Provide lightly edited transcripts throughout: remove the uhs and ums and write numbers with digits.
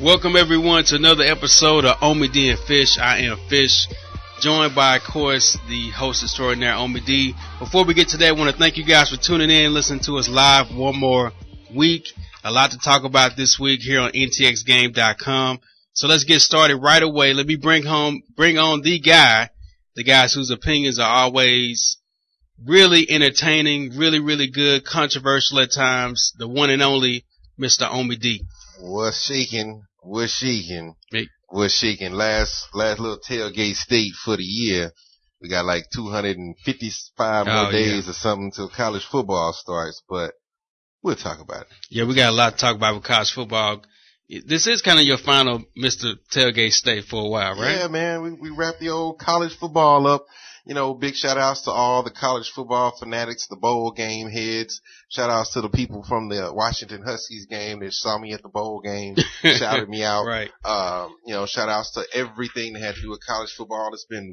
Welcome everyone to another episode of Omi D and Fish. I am Fish, joined by, of course, the host extraordinaire Omi D. Before we get to that, I want to thank you guys for tuning in, listening to us live one more week. A lot to talk about this week here on ntxgame.com. So let's get started right away. Let me bring on the guys whose opinions are always really entertaining, really good, controversial at times. The one and only Mr. Omi D. What's shaking? Me. What's shaking? Last little tailgate state for the year. We got like 255 more days or something till college football starts, but we'll talk about it. Yeah, we got a lot to talk about with college football. This is kind of your final Mr. Tailgate State for a while, right? Yeah, man. We wrapped the old college football up. You know, big shout outs to all the college football fanatics, the bowl game heads. Shout outs to the people from the Washington Huskies game that saw me at the bowl game, shouted me out. Right. Shout outs to everything that had to do with college football. It's been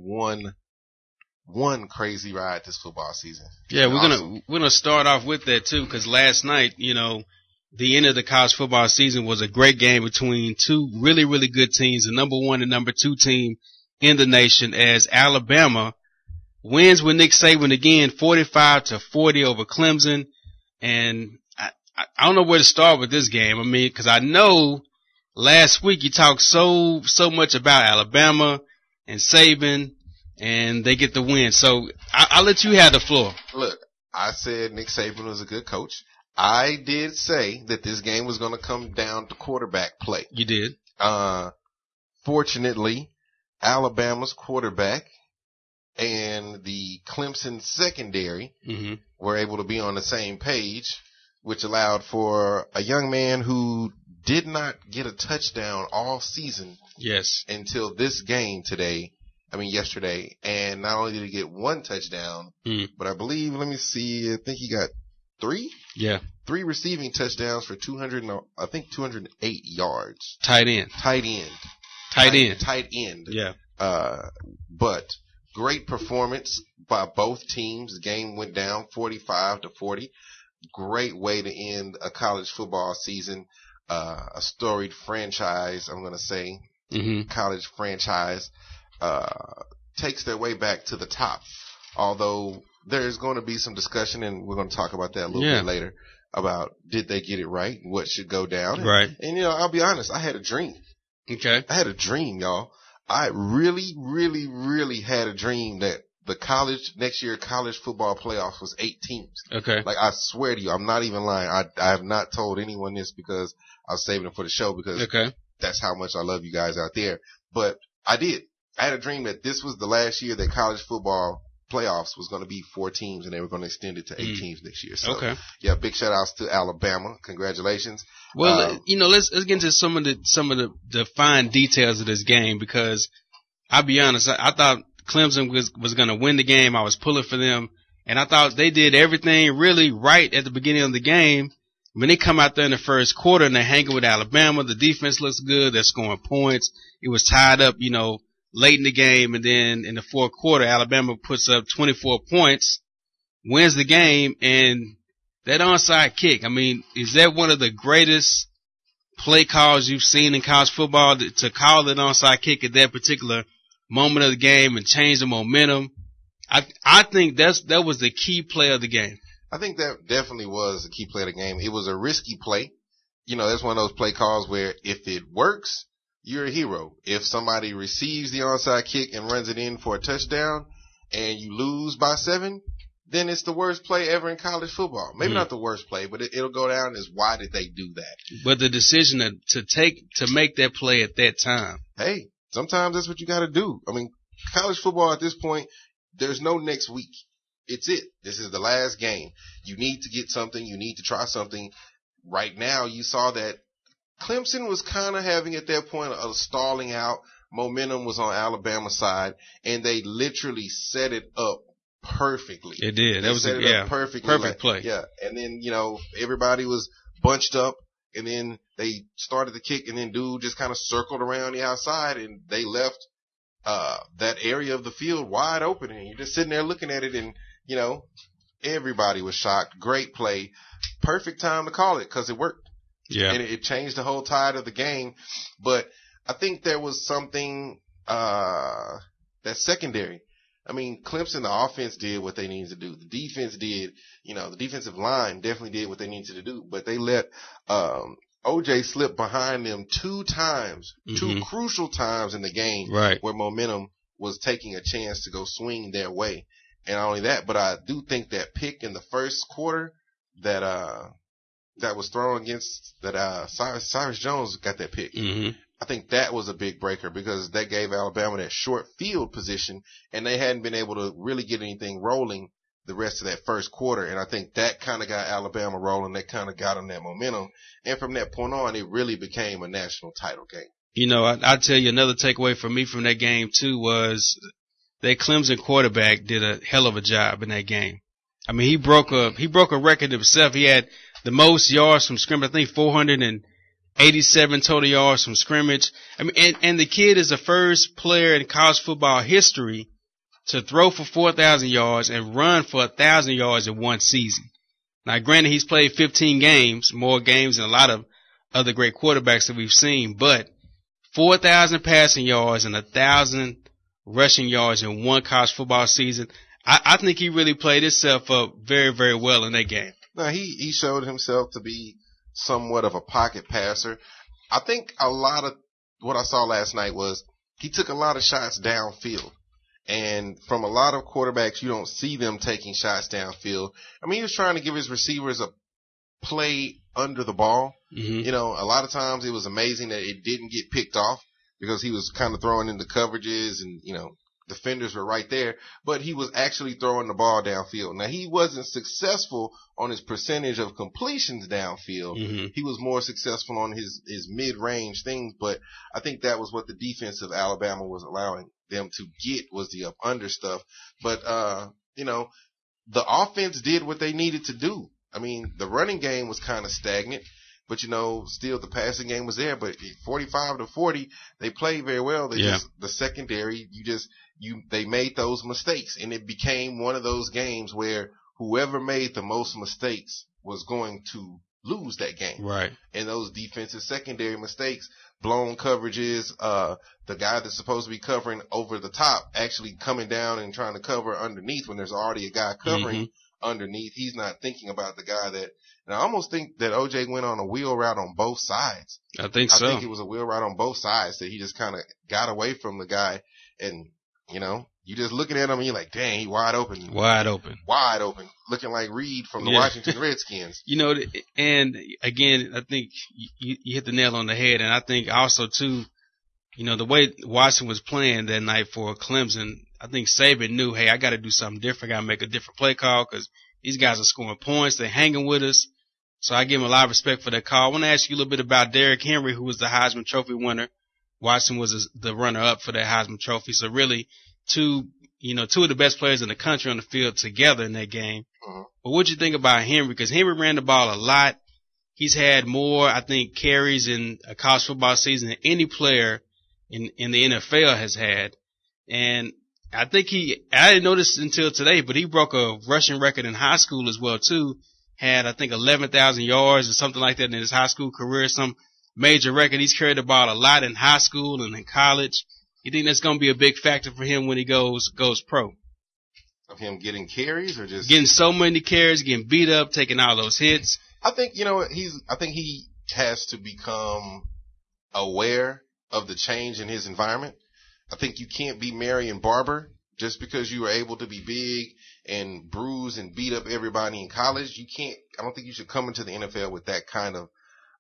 one crazy ride this football season. Yeah, we're gonna start off with that too, because last night, the end of the college football season was a great game between two really good teams, the number 1 and number 2 team in the nation, as Alabama wins with Nick Saban again, 45-40 over Clemson. And I don't know where to start with this game. I mean, because I know last week you talked so much about Alabama and Saban, and they get the win. So I'll let you have the floor. Look, I said Nick Saban was a good coach. I did say that this game was going to come down to quarterback play. You did. Fortunately, Alabama's quarterback and the Clemson secondary were able to be on the same page, which allowed for a young man who did not get a touchdown all season. Yes. Until this game yesterday. And not only did he get one touchdown, but I believe, I think he got 3? Yeah. 3 receiving touchdowns for 208 yards. Tight end. Yeah. But great performance by both teams. The game went down 45-40. Great way to end a college football season. A storied franchise, I'm going to say. College franchise takes their way back to the top. Although there's going to be some discussion, and we're going to talk about that a little bit later, about did they get it right? What should go down? Right. And I'll be honest, I had a dream. Okay. I had a dream, y'all. I really had a dream that the next year college football playoffs was 8 teams. Okay. Like, I swear to you, I'm not even lying. I have not told anyone this because I was saving it for the show, because that's how much I love you guys out there. But I did. I had a dream that this was the last year that college football playoffs was going to be 4 teams, and they were going to extend it to 8 teams next year. So, yeah, big shout outs to Alabama. Congratulations. Well, let's get into some of the fine details of this game, because I'll be honest, I thought Clemson was going to win the game. I was pulling for them, and I thought they did everything really right at the beginning of the game. When they come out there in the first quarter and they're hanging with Alabama, the defense looks good. They're scoring points. It was tied up, late in the game, and then in the fourth quarter, Alabama puts up 24 points, wins the game, and that onside kick, is that one of the greatest play calls you've seen in college football, to call that onside kick at that particular moment of the game and change the momentum? I think that was the key play of the game. I think that definitely was the key play of the game. It was a risky play. That's one of those play calls where if it works, you're a hero. If somebody receives the onside kick and runs it in for a touchdown and you lose by 7, then it's the worst play ever in college football. Maybe not the worst play, but it'll go down as why did they do that? But the decision to make that play at that time. Hey, sometimes that's what you got to do. College football at this point, there's no next week. It's it. This is the last game. You need to get something. You need to try something. Right now, you saw that Clemson was kind of having at that point a stalling out. Momentum was on Alabama's side, and they literally set it up perfectly. It did. That was perfect play. Yeah, and then everybody was bunched up, and then they started the kick, and then dude just kind of circled around the outside, and they left that area of the field wide open, and you're just sitting there looking at it, and everybody was shocked. Great play, perfect time to call it because it worked. Yeah. And it changed the whole tide of the game. But I think there was something, that secondary. I mean, Clemson, the offense did what they needed to do. The defense did, the defensive line definitely did what they needed to do, but they let, OJ slip behind them 2 times, 2 crucial times in the game, right, where momentum was taking a chance to go swing their way. And not only that, but I do think that pick in the first quarter that was thrown against Cyrus Jones got that pick. I think that was a big breaker because that gave Alabama that short field position, and they hadn't been able to really get anything rolling the rest of that first quarter. And I think that kind of got Alabama rolling. That kind of got them that momentum. And from that point on, it really became a national title game. I'll tell you another takeaway for me from that game too was that Clemson quarterback did a hell of a job in that game. I mean, he broke a record himself. He had the most yards from scrimmage. I think 487 total yards from scrimmage. I mean, and the kid is the first player in college football history to throw for 4,000 yards and run for 1,000 yards in one season. Now, granted, he's played 15 games, more games than a lot of other great quarterbacks that we've seen, but 4,000 passing yards and 1,000 rushing yards in one college football season. I think he really played himself up very, very well in that game. No, he showed himself to be somewhat of a pocket passer. I think a lot of what I saw last night was he took a lot of shots downfield. And from a lot of quarterbacks, you don't see them taking shots downfield. I mean, he was trying to give his receivers a play under the ball. A lot of times it was amazing that it didn't get picked off because he was kind of throwing into coverages and, defenders were right there, but he was actually throwing the ball downfield. Now, he wasn't successful on his percentage of completions downfield. He was more successful on his mid-range things, but I think that was what the defense of Alabama was allowing them to get was the up-under stuff. But, the offense did what they needed to do. I mean, the running game was kind of stagnant, but, still the passing game was there. But 45-40, they played very well. The secondary, they made those mistakes. And it became one of those games where whoever made the most mistakes was going to lose that game. Right. And those defensive secondary mistakes, blown coverages, the guy that's supposed to be covering over the top actually coming down and trying to cover underneath when there's already a guy covering underneath. He's not thinking about the guy that, and I almost think that OJ went on a wheel route on both sides. I think so. I think it was a wheel route on both sides that he just kind of got away from the guy and, you just looking at him and you're like, dang, he wide open. Wide open. Looking like Reed from the Washington Redskins. And again, I think you hit the nail on the head. And I think also, too, the way Washington was playing that night for Clemson, I think Saban knew, hey, I got to do something different. I got to make a different play call because these guys are scoring points. They're hanging with us. So I give him a lot of respect for that call. I want to ask you a little bit about Derrick Henry, who was the Heisman Trophy winner. Washington was the runner-up for that Heisman Trophy. So really, two of the best players in the country on the field together in that game. But what'd you think about Henry? Because Henry ran the ball a lot. He's had more, I think, carries in a college football season than any player in the NFL has had. And I think I didn't know this until today, but he broke a rushing record in high school as well, too. Had, I think, 11,000 yards or something like that in his high school career, some major record. He's carried the ball a lot in high school and in college. You think that's going to be a big factor for him when he goes pro? Of him getting carries or just getting so many carries, getting beat up, taking all those hits? I think, I think he has to become aware of the change in his environment. I think you can't be Marion Barber just because you were able to be big and bruise and beat up everybody in college. I don't think you should come into the NFL with that kind of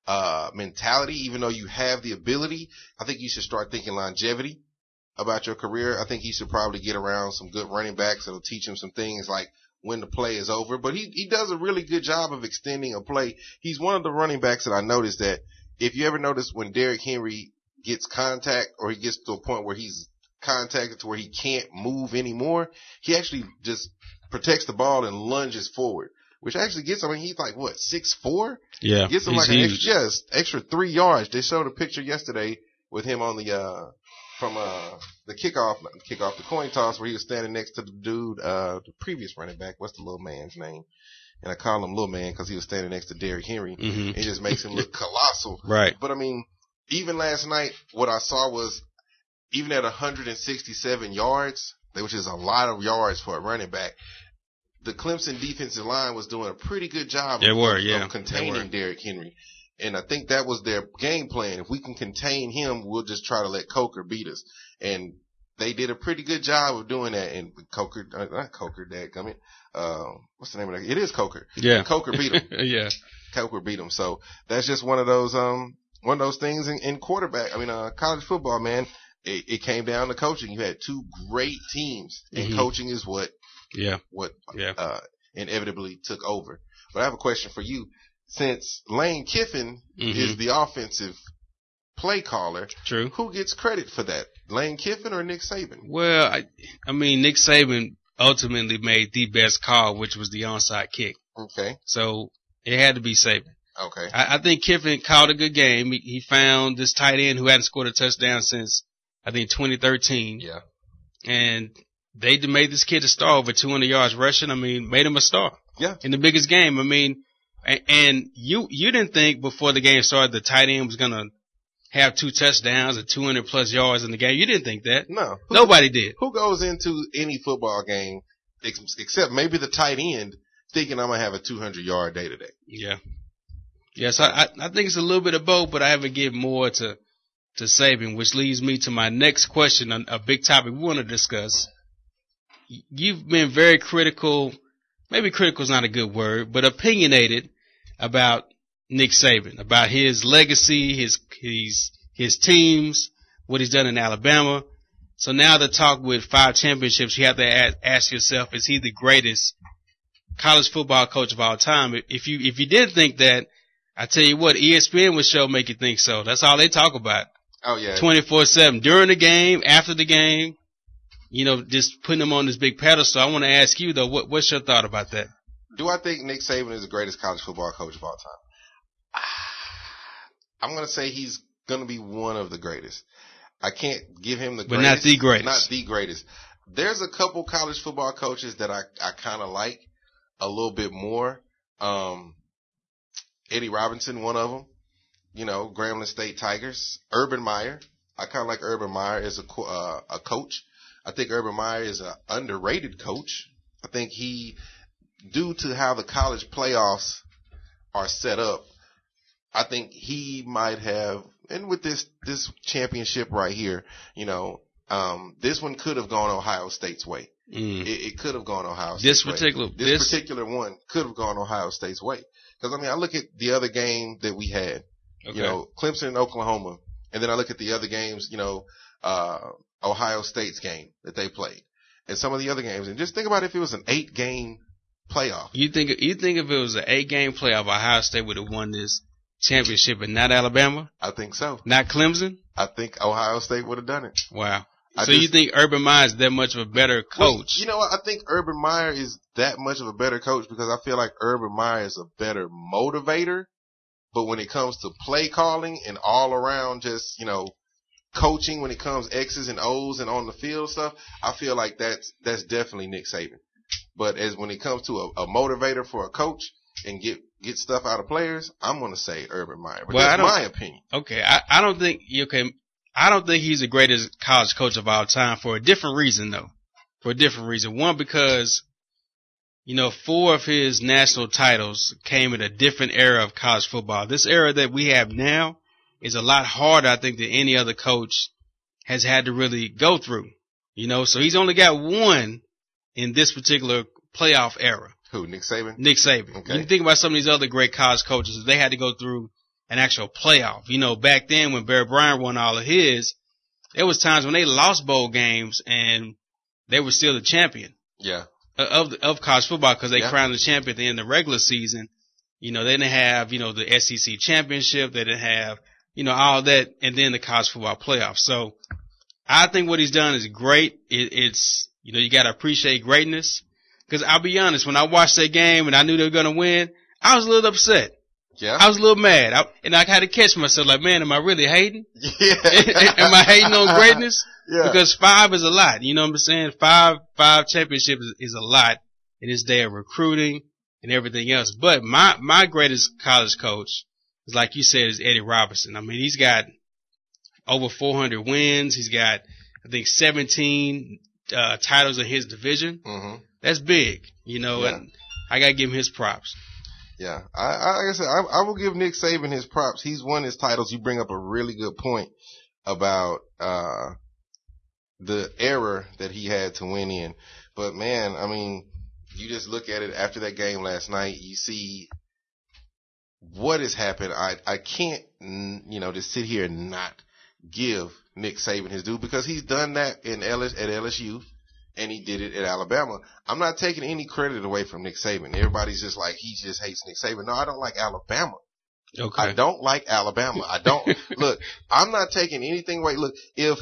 mentality, even though you have the ability. I think you should start thinking longevity about your career. I think he should probably get around some good running backs that'll teach him some things like when the play is over. But he does a really good job of extending a play. He's one of the running backs that I noticed that if you ever notice when Derrick Henry gets contact or he gets to a point where he's contacted to where he can't move anymore, he actually just protects the ball and lunges forward, which actually gets him. I mean, he's like, 6'4"? Yeah. Gets him like an extra 3 yards. They showed a picture yesterday with him on the, from the kickoff, the coin toss where he was standing next to the dude, the previous running back. What's the little man's name? and I call him little man because he was standing next to Derrick Henry. Mm-hmm. It just makes him look colossal. Right. But I mean, even last night, what I saw was even at 167 yards, which is a lot of yards for a running back, the Clemson defensive line was doing a pretty good job of containing Derrick Henry. And I think that was their game plan. If we can contain him, we'll just try to let Coker beat us. And they did a pretty good job of doing that. And Coker, not Coker, dadgummit. What's the name of that? It is Coker. Yeah. Coker beat him. Yeah. Coker beat him. So that's just one of those things in quarterback. I mean, college football, man. It came down to coaching. You had two great teams, and coaching is what inevitably took over. But I have a question for you. Since Lane Kiffin is the offensive play caller, true, who gets credit for that? Lane Kiffin or Nick Saban? Well, I mean, Nick Saban ultimately made the best call, which was the onside kick. Okay. So it had to be Saban. Okay. I think Kiffin called a good game. He found this tight end who hadn't scored a touchdown since, I think, 2013. Yeah. And they made this kid a star, over 200 yards rushing. I mean, made him a star. Yeah. In the biggest game. I mean, and you didn't think before the game started the tight end was going to have 2 touchdowns and 200 plus yards in the game. You didn't think that. No. Nobody did. Who goes into any football game, except maybe the tight end, thinking I'm going to have a 200-yard day today? Yeah. Yes, I think it's a little bit of both, but I haven't given more to Saban, which leads me to my next question, a big topic we want to discuss. You've been very critical, maybe critical is not a good word, but opinionated about Nick Saban, about his legacy, his teams, what he's done in Alabama. So now the talk with 5 championships, you have to ask yourself, is he the greatest college football coach of all time? If you did think that, I tell you what, ESPN would make you think so. That's all they talk about. Oh yeah. 24/7 during the game, after the game, just putting him on this big pedestal. I want to ask you though, what's your thought about that? Do I think Nick Saban is the greatest college football coach of all time? I'm going to say he's going to be one of the greatest. I can't give him the greatest. But not the greatest. Not the greatest. There's a couple college football coaches that I kind of like a little bit more. Eddie Robinson, one of them. Grambling State Tigers. Urban Meyer. I kind of like Urban Meyer as a coach. I think Urban Meyer is an underrated coach. I think due to how the college playoffs are set up, I think he might have, and with this championship right here, this one could have gone Ohio State's way. It could have gone Ohio State's way. This particular one could have gone Ohio State's way. Because, I look at the other game that we had, Clemson and Oklahoma, and then I look at the other games, Ohio State's game that they played, and some of the other games, and just think about if it was an 8-game playoff. You think if it was an 8-game playoff, Ohio State would have won this championship and not Alabama? I think so. Not Clemson? I think Ohio State would have done it. Wow. You think Urban Meyer is that much of a better coach? Well, I think Urban Meyer is that much of a better coach because I feel like Urban Meyer is a better motivator. But when it comes to play calling and all around just, coaching when it comes X's and O's and on the field stuff, I feel like that's definitely Nick Saban. But when it comes to a motivator for a coach and get stuff out of players, I'm going to say Urban Meyer. But that's my opinion. Okay. I don't think he's the greatest college coach of all time for a different reason, though. For a different reason. One, because, 4 of his national titles came in a different era of college football. This era that we have now is a lot harder, I think, than any other coach has had to really go through. So he's only got 1 in this particular playoff era. Who, Nick Saban? Nick Saban. Okay. You think about some of these other great college coaches, they had to go through an actual playoff. Back then when Barry Bryant won all of his, there was times when they lost bowl games and they were still the champion. Yeah. Of college football because they crowned the champion at the end of the regular season. They didn't have, the SEC championship. They didn't have, all that, and then the college football playoff. So I think what he's done is great. It's, you got to appreciate greatness. Because I'll be honest, when I watched that game and I knew they were going to win, I was a little upset. Yeah. I was a little mad. I had to catch myself like, man, am I really hating? Yeah. Am I hating on greatness? Yeah. Because 5 is a lot. You know what I'm saying? 5 championships is a lot in this day of recruiting, and everything else. But my greatest college coach is, like you said, is Eddie Robinson. I mean, he's got over 400 wins. He's got, I think, 17 titles in his division. Mm-hmm. That's big, you know, Yeah. and I got to give him his props. Yeah, like I said, I will give Nick Saban his props. He's won his titles. You bring up a really good point about the era that he had to win in. But man, I mean, you just look at it after that game last night. You see what has happened. I can't, just sit here and not give Nick Saban his due, because he's done that at LSU. And he did it at Alabama. I'm not taking any credit away from Nick Saban. Everybody's just like, he just hates Nick Saban. No, I don't like Alabama. Okay. I don't like Alabama. I don't. Look, I'm not taking anything away. Look, if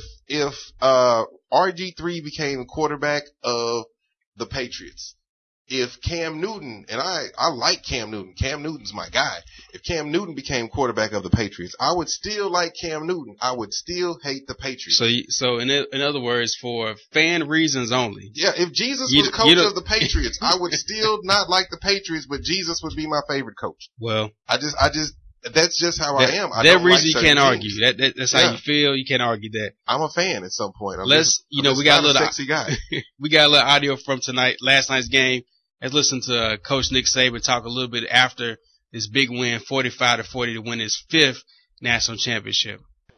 RG3 became the quarterback of the Patriots, if Cam Newton, and I like Cam Newton's my guy. If Cam Newton became quarterback of the Patriots, I would still like Cam Newton. I would still hate the Patriots. So in other words, for fan reasons only. Yeah, if Jesus was coach of the Patriots, I would still not like the Patriots, but Jesus would be my favorite coach. Well, I just that's just how I am. That reason you can't argue. That's how Yeah. you feel. You can't argue that. I'm a fan at some point. I'm We got a little sexy guy. we got a little audio from last night's game. Let's listen to Coach Nick Saban talk a little bit after this big win, 45-40, to win his 5th national championship.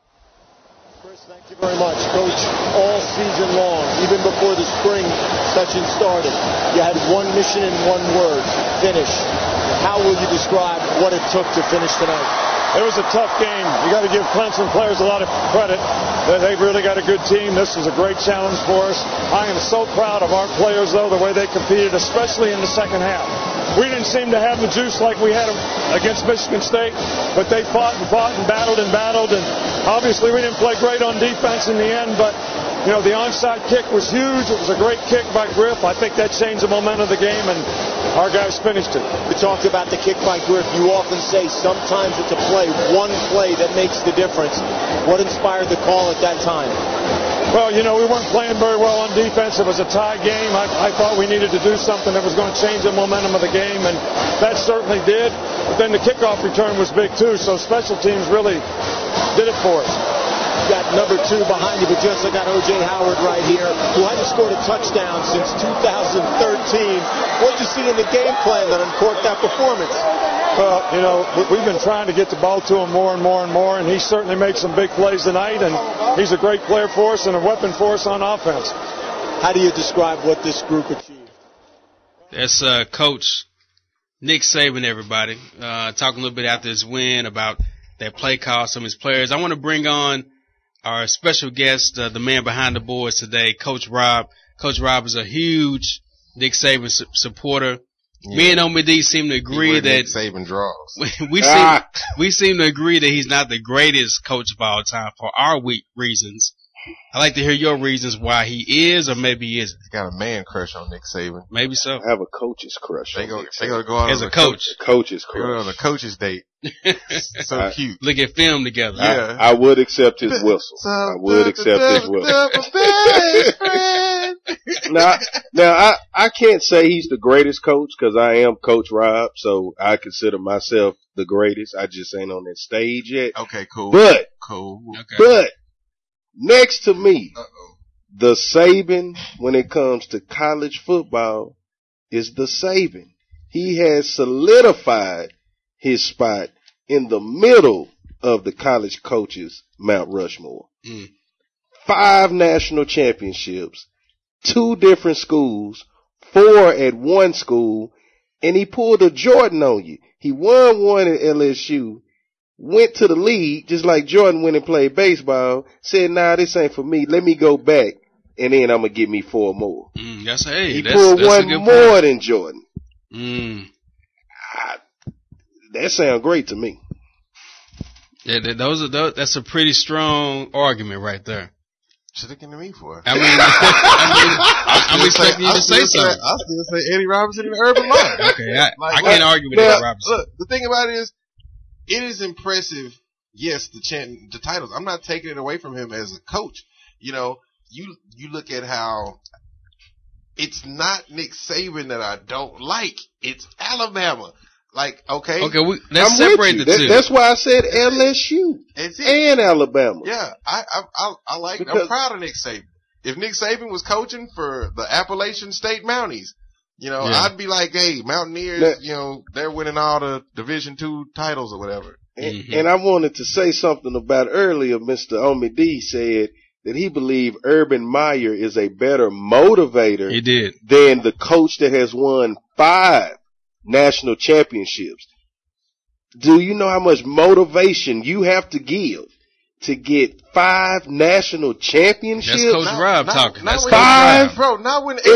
Chris, thank you very much. Coach, all season long, even before the spring session started, you had one mission and one word: finish. How will you describe what it took to finish tonight? It was a tough game. You got to give Clemson players a lot of credit. They've really got a good team. This was a great challenge for us. I am so proud of our players, though, the way they competed, especially in the second half. We didn't seem to have the juice like we had against Michigan State, but they fought and battled, and obviously we didn't play great on defense in the end, but the onside kick was huge. It was a great kick by Griff. I think that changed the momentum of the game, and our guys finished it. You talked about the kick by Griff. You often say sometimes it's a play, one play that makes the difference. What inspired the call at that time? Well, we weren't playing very well on defense. It was a tie game. I thought we needed to do something that was going to change the momentum of the game, and that certainly did. But then the kickoff return was big, too, so special teams really did it for us. You got number 2 behind you, but you also got O.J. Howard right here, who hadn't scored a touchdown since 2013. What did you see in the game plan that uncorked that performance? Well, we've been trying to get the ball to him more and more and more, and he certainly made some big plays tonight, and he's a great player for us and a weapon for us on offense. How do you describe what this group achieved? That's Coach Nick Saban, everybody. Talking a little bit after his win about that play call, some of his players. I want to bring on our special guest, the man behind the boards today, Coach Rob. Coach Rob is a huge Nick Saban supporter. Yeah. Me and Omid seem to agree that Nick Saban draws. we seem to agree that he's not the greatest coach of all time for our reasons. I'd like to hear your reasons why he is, or maybe he isn't. He's got a man crush on Nick Saban. Maybe so. I have a coach's crush. They go on as a coach. Coach's crush. They go on a coach's date. So cute. Look at film together. Yeah. I would accept his whistle. I would accept his whistle. Now, I can't say he's the greatest coach, because I am Coach Rob, so I consider myself the greatest. I just ain't on that stage yet. Okay, cool. But Okay. Next to me, Uh-oh. the Saban, when it comes to college football, is the Saban. He has solidified his spot in the middle of the college coaches' Mount Rushmore. 5 national championships, 2 different schools, 4 at one school, and he pulled a Jordan on you. He won 1 at LSU, went to the league, just like Jordan went and played baseball, said, nah, this ain't for me. Let me go back, and then I'm going to get me 4 more. He pulled one more than Jordan. That sounds great to me. Yeah, that's a pretty strong argument right there. Should have come to me for. I'm expecting you to say something. I still say Eddie Robinson in the Urban Line. Okay, I can't argue with Eddie Robinson. Look, the thing about it is impressive. Yes, the titles. I'm not taking it away from him as a coach. You look at how it's not Nick Saban that I don't like. It's Alabama. Like, okay. Okay, let's separate the two. That's why I said LSU and Alabama. Yeah, I like. I'm proud of Nick Saban. If Nick Saban was coaching for the Appalachian State Mounties, I'd be like, hey, Mountaineers, they're winning all the Division II titles or whatever. And I wanted to say something about earlier. Mr. Omid said that he believed Urban Meyer is a better motivator than the coach that has won 5 national championships. Do you know how much motivation you have to give to get 5 national championships? That's Coach Rob talking. That's 5, bro. Not when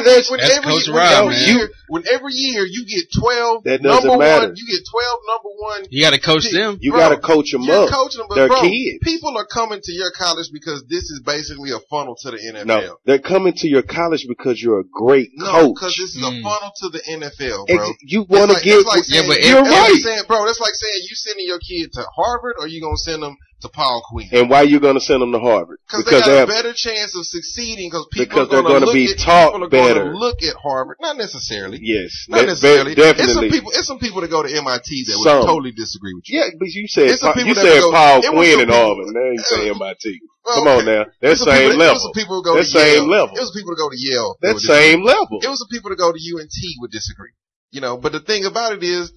every year you get 12 that number matter. 1. You get 12 number 1. You got to coach them. You got to coach them up. Coaching them, but they're kids. People are coming to your college because this is basically a funnel to the NFL. No, they're coming to your college because you're a great coach. No, because this is a funnel to the NFL, bro. You want to get? You're right, bro. That's like saying you sending your kid to Harvard or you gonna send them to Paul Quinn. And why you gonna send them to Harvard? Because they got a better chance of succeeding. Because they're going to be taught better. Going to look at Harvard, not necessarily. Yes, not necessarily. Definitely. It's some people that go to MIT that would totally disagree with you. Yeah, but you said Paul Quinn and Harvard. Now you say MIT. Come on now, that same level. It was some people who go to Yale. It was people to go to Yale. That same level. It was some people to go to UNT would disagree. But the thing about it is,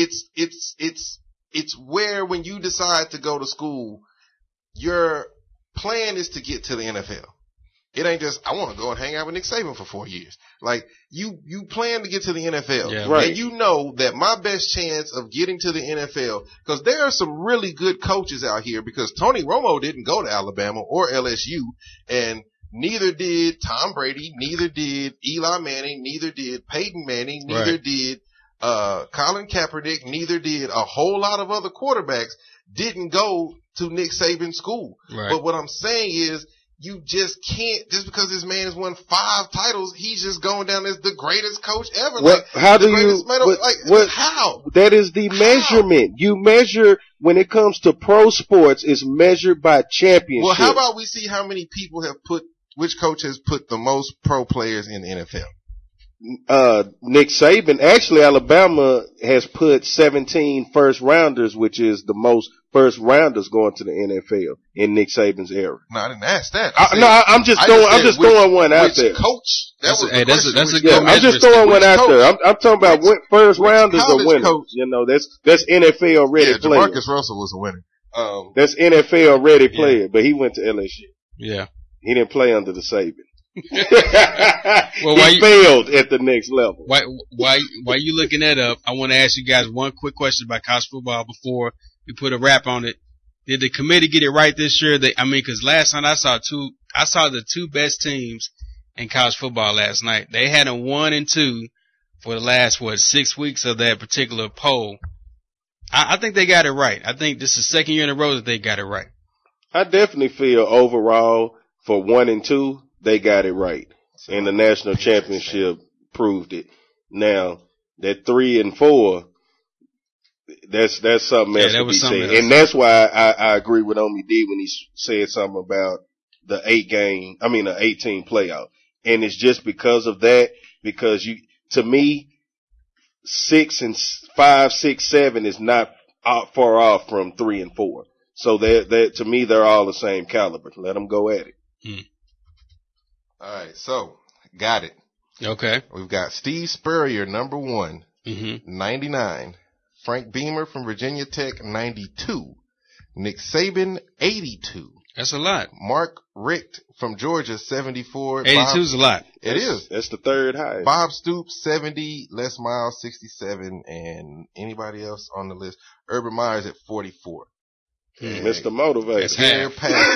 it's where when you decide to go to school, your plan is to get to the NFL. It ain't just, I want to go and hang out with Nick Saban for 4 years. Like, you plan to get to the NFL. Yeah, right. And you know that my best chance of getting to the NFL, because there are some really good coaches out here, because Tony Romo didn't go to Alabama or LSU, and neither did Tom Brady, neither did Eli Manning, neither did Peyton Manning, neither did Colin Kaepernick, neither did a whole lot of other quarterbacks didn't go to Nick Saban's school. Right. But what I'm saying is, you just can't, just because this man has won 5 titles, he's just going down as the greatest coach ever. How? That is the measurement. You measure, when it comes to pro sports, it's measured by championship. Well, how about we see how many people which coach has put the most pro players in the NFL? Nick Saban. Actually, Alabama has put 17 first rounders, which is the most first rounders going to the NFL in Nick Saban's era. No, I didn't ask that. I'm just throwing one out there. Coach? That's a good. I'm just throwing one out there. I'm talking about first rounders are winners. That's NFL ready player. Jamarcus Russell was a winner. That's NFL ready player, but he went to LSU. Yeah, he didn't play under the Saban. Well, he failed at the next level. While you looking that up, I want to ask you guys one quick question about college football before we put a wrap on it. Did the committee get it right this year? Because last night I saw the 2 best teams in college football last night. They had a 1 and 2 for the last 6 weeks of that particular poll. I think they got it right. I think this is the second year in a row that they got it right. I definitely feel overall for 1 and 2. They got it right. And the national championship proved it. Now, that 3 and 4, that's something else to be said. And that's why I agree with Omid when he said something about the 18 playoff. And it's just because of that, because to me, 6 and 5, 6, 7 is not far off from 3 and 4. So to me, they're all the same caliber. Let them go at it. All right, so got it. Okay. We've got Steve Spurrier, number 1, 99. Frank Beamer from Virginia Tech, 92. Nick Saban, 82. That's a lot. Mark Richt from Georgia, 74. 82 is a lot. It is. That's the third highest. Bob Stoops, 70. Les Miles, 67. And anybody else on the list? Urban Meyer's at 44. Mr. Motivator. That's half.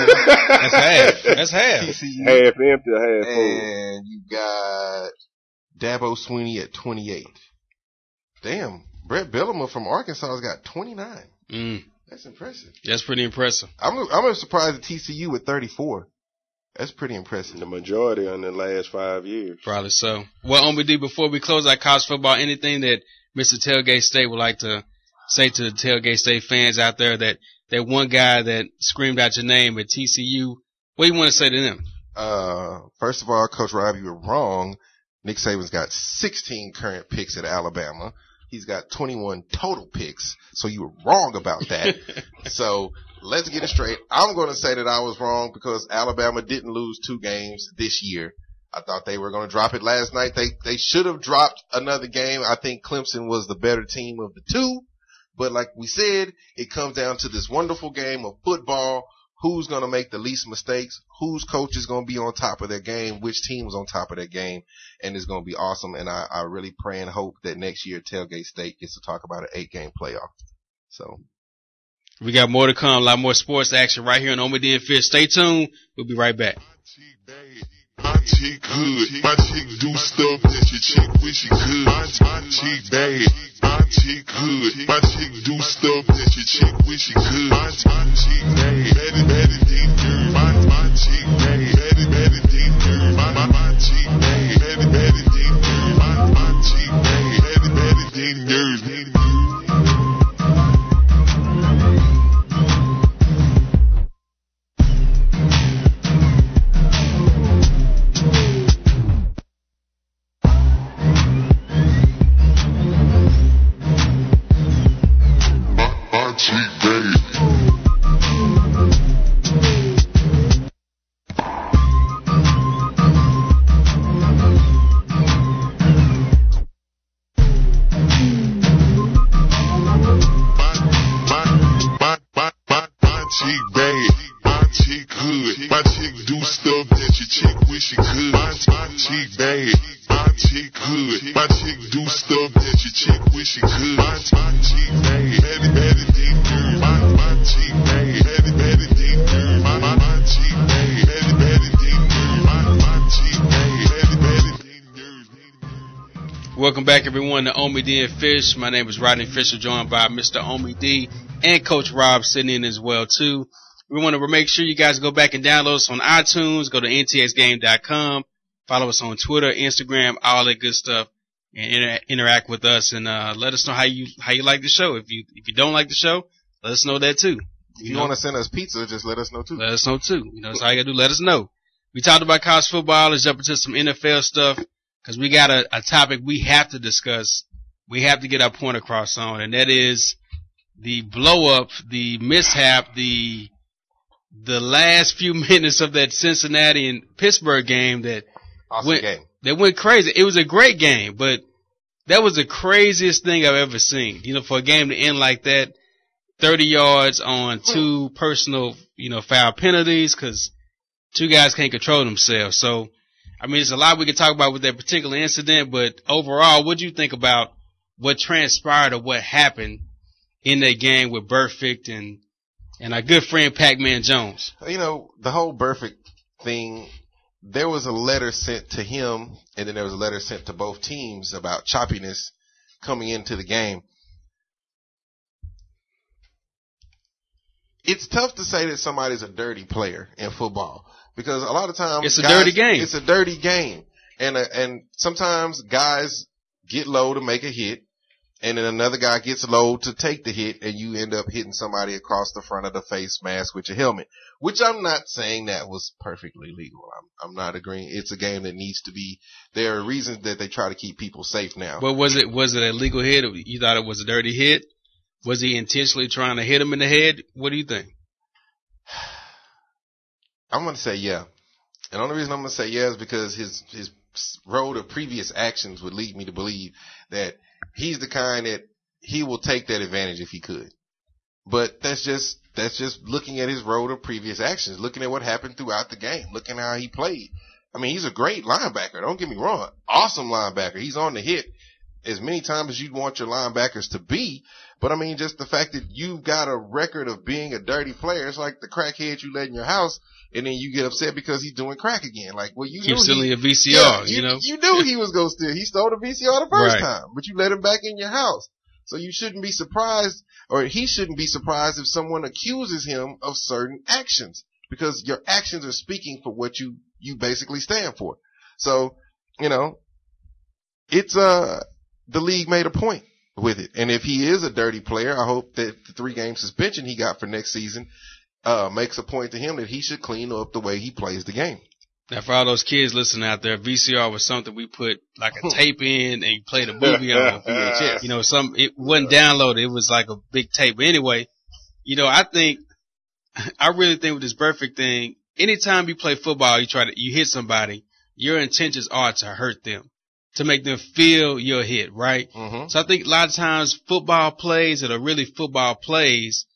That's half. TCU. Half empty, half full. And you got Dabo Swinney at 28. Damn. Brett Bielema from Arkansas has got 29. That's impressive. That's pretty impressive. I'm surprised at TCU with 34. That's pretty impressive. The majority in the last 5 years. Probably so. Well, Omid, before we close out college football, anything that Mr. Tailgate State would like to say to the Tailgate State fans out there, that one guy that screamed out your name at TCU, what do you want to say to them? First of all, Coach Rob, you were wrong. Nick Saban's got 16 current picks at Alabama. He's got 21 total picks. So you were wrong about that. So let's get it straight. I'm going to say that I was wrong because Alabama didn't lose 2 games this year. I thought they were going to drop it last night. They should have dropped another game. I think Clemson was the better team of the 2. But like we said, it comes down to this wonderful game of football. Who's going to make the least mistakes? Whose coach is going to be on top of their game? Which team is on top of their game? And it's going to be awesome. And I really pray and hope that next year Tailgate State gets to talk about an 8-game playoff. So we got more to come. A lot more sports action right here on Omid and Fish. Stay tuned. We'll be right back. My chick good. My chick do stuff that your chick wish she could. My chick bad. My chick good. My chick do stuff that your chick wish she could. My chick bad. Better than her. My chick bad. Better than her. My chick bad. Better than her. My chick bad. Better than yours. Welcome back, everyone, to Omid and Fish. My name is Rodney Fisher, joined by Mr. Omid D and Coach Rob sitting in as well, too. We want to make sure you guys go back and download us on iTunes. Go to ntxgame.com. Follow us on Twitter, Instagram, all that good stuff, and interact with us. And let us know how you like the show. If you don't like the show, let us know that too. If you want to send us pizza, just let us know too. Let us know too. That's all you gotta do. Let us know. We talked about college football. Let's jump into some NFL stuff because we got a topic we have to discuss. We have to get our point across on, and that is the blow up, the mishap, the last few minutes of that Cincinnati and Pittsburgh game that went crazy. It was a great game, but that was the craziest thing I've ever seen. For a game to end like that, 30 yards on 2 personal, foul penalties because 2 guys can't control themselves. So, there's a lot we can talk about with that particular incident, but overall, what do you think about what transpired or what happened in that game with Burfict and our good friend Pac-Man Jones? The whole Burfict thing, there was a letter sent to him, and then there was a letter sent to both teams about choppiness coming into the game. It's tough to say that somebody's a dirty player in football because a lot of times it's a dirty game. It's a dirty game, and sometimes guys get low to make a hit, and then another guy gets low to take the hit, and you end up hitting somebody across the front of the face mask with your helmet. Which I'm not saying that was perfectly legal. I'm not agreeing. It's a game that needs to be. There are reasons that they try to keep people safe now. But was it a legal hit? You thought it was a dirty hit? Was he intentionally trying to hit him in the head? What do you think? I'm going to say yeah. And the only reason I'm going to say yeah is because his road of previous actions would lead me to believe that he's the kind that he will take that advantage if he could. But that's just looking at his road of previous actions, looking at what happened throughout the game, looking at how he played. He's a great linebacker. Don't get me wrong. Awesome linebacker. He's on the hit as many times as you'd want your linebackers to be. But just the fact that you've got a record of being a dirty player, it's like the crackhead you let in your house, and then you get upset because he's doing crack again. Keep stealing a VCR, You knew he was going to steal. He stole the VCR the first time, but you let him back in your house. So you shouldn't be surprised, or he shouldn't be surprised if someone accuses him of certain actions, because your actions are speaking for what you basically stand for. So, it's, the league made a point with it. And if he is a dirty player, I hope that the 3-game suspension he got for next season makes a point to him that he should clean up the way he plays the game. Now, for all those kids listening out there, VCR was something we put like a tape in and you played a movie on VHS. You know, it wasn't downloaded. It was like a big tape. But anyway, you know, I really think with this Burfict thing, anytime you play football, you hit somebody, your intentions are to hurt them, to make them feel your hit, right? Mm-hmm. So I think a lot of times football plays that are really football plays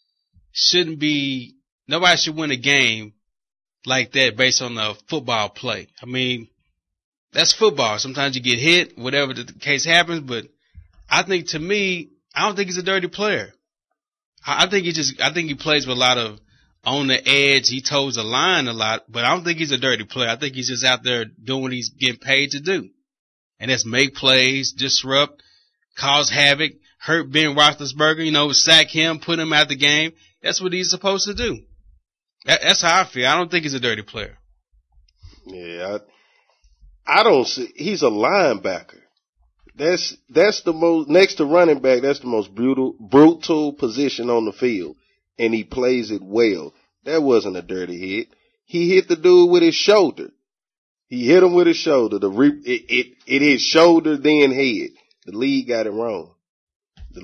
nobody should win a game like that based on a football play. I mean, that's football. Sometimes you get hit, whatever the case happens, but I think to me, I don't think he's a dirty player. I think he plays with a lot of on the edge. He toes the line a lot, but I don't think he's a dirty player. I think he's just out there doing what he's getting paid to do. And that's make plays, disrupt, cause havoc, hurt Ben Roethlisberger, you know, sack him, put him out the game. That's what he's supposed to do. That's how I feel. I don't think he's a dirty player. Yeah, I don't see. He's a linebacker. That's the most, next to running back, that's the most brutal position on the field. And he plays it well. That wasn't a dirty hit. He hit the dude with his shoulder. He hit him with his shoulder. It hit shoulder, then head. The league got it wrong. And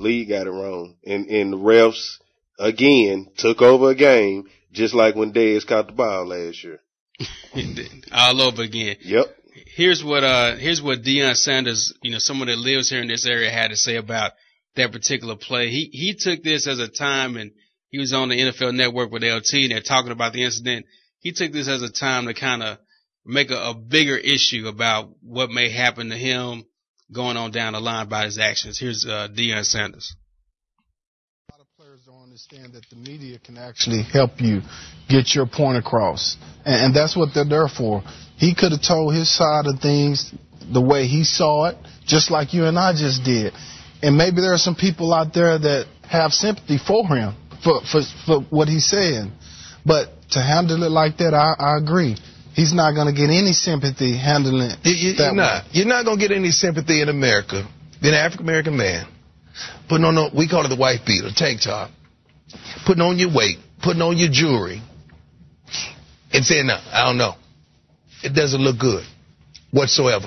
the refs, again, took over a game, just like when Dez caught the ball last year. All over again. Yep. Here's what Deion Sanders, you know, someone that lives here in this area, had to say about that particular play. He took this as a time, and he was on the NFL Network with LT, and they're talking about the incident. He took this as a time to kind of make a bigger issue about what may happen to him going on down the line by his actions. Here's Deion Sanders. A lot of players don't understand that the media can actually help you get your point across, and that's what they're there for. He could have told his side of things the way he saw it, just like you and I just did. And maybe there are some people out there that have sympathy for him, for what he's saying. But to handle it like that, I agree. He's not going to get any sympathy handling it that way. You're not going to get any sympathy in America, being an African-American man, putting on, we call it the wife beater, tank top, putting on your weight, putting on your jewelry, and saying, no, I don't know. It doesn't look good whatsoever.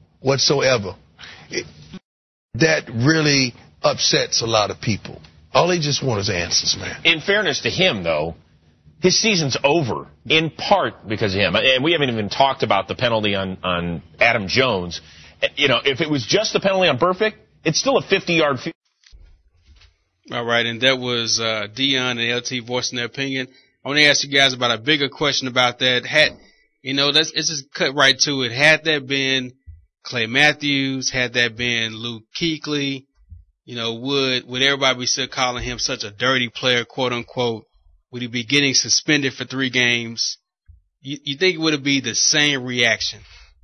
That really upsets a lot of people. All they just want is answers, man. In fairness to him, though, his season's over, in part because of him. And we haven't even talked about the penalty on Adam Jones. You know, if it was just the penalty on Burfict, it's still a 50-yard field. All right, and that was Deion and LT voicing their opinion. I want to ask you guys about a bigger question about that. Let's just cut right to it. Had that been Clay Matthews, had that been Luke Kuechly, you know, would everybody be still calling him such a dirty player, quote unquote? Would he be getting suspended for 3 games? You think it would be the same reaction?